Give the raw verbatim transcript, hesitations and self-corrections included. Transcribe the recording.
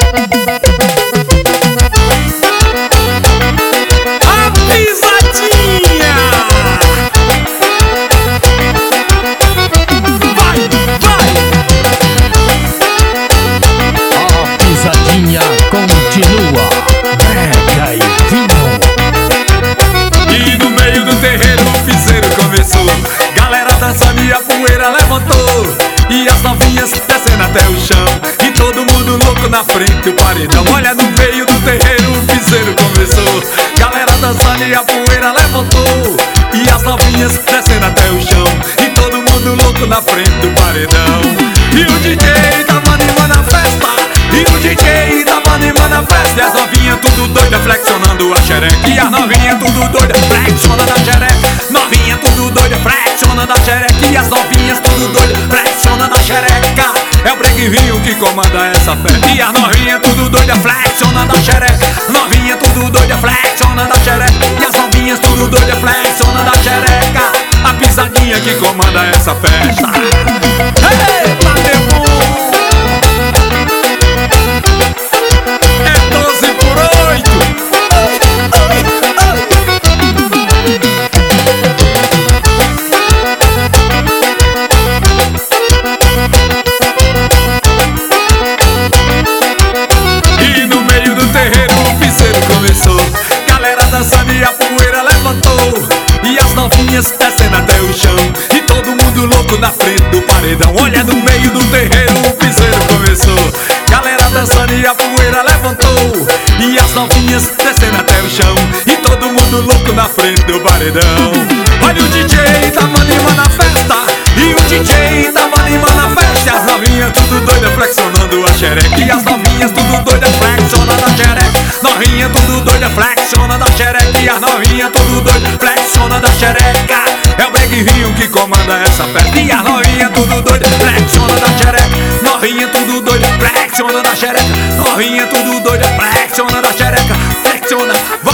E as novinhas descendo até o chão, e todo mundo louco na frente do paredão. Olha, no meio do terreiro o piseiro começou, galera dançando e a poeira levantou. E as novinhas descendo até o chão, e todo mundo louco na frente do paredão. E o D J tava animando a festa, e o D J tava animando a festa. E as novinhas tudo doida flexionando a xereca. E as novinhas tudo doida flexionando a xereca. Novinha tudo doida flexionando a xereca. E as novinhas tudo doida flexionando a xereca. É o breguinho que comanda essa festa. E as novinhas tudo doida flexionando a xereca. Novinha tudo doida flexionando a xereca. E as novinhas tudo doida flexionando a xereca. A pisadinha que comanda essa festa. Eita, meu bom! É doze por oito. E no meio do terreiro o piseiro começou, galera dançando e a poeira levantou. E as novinhas descendo até o chão, e todo mundo louco na frente do paredão. Olha, no meio do terreiro o piseiro começou, galera dançando e a poeira levantou. E as novinhas descendo até o chão, e todo mundo louco na frente do paredão. Olha, o D J tava animando a festa, e o D J tava animando a festa. E as novinhas tudo doida flexionando a xereca. E as novinhas tudo doida flexionando a xereca. Novinha tudo doida flexionando a xereca. E as novinhas tudo doida flexionando a xereca. É o breguinho que comanda essa festa. E as novinhas tudo doida flexionando a xereca. Novinha tudo doida flexionando a xereca. Novinha tudo doida flexionando a xereca. Flexiona.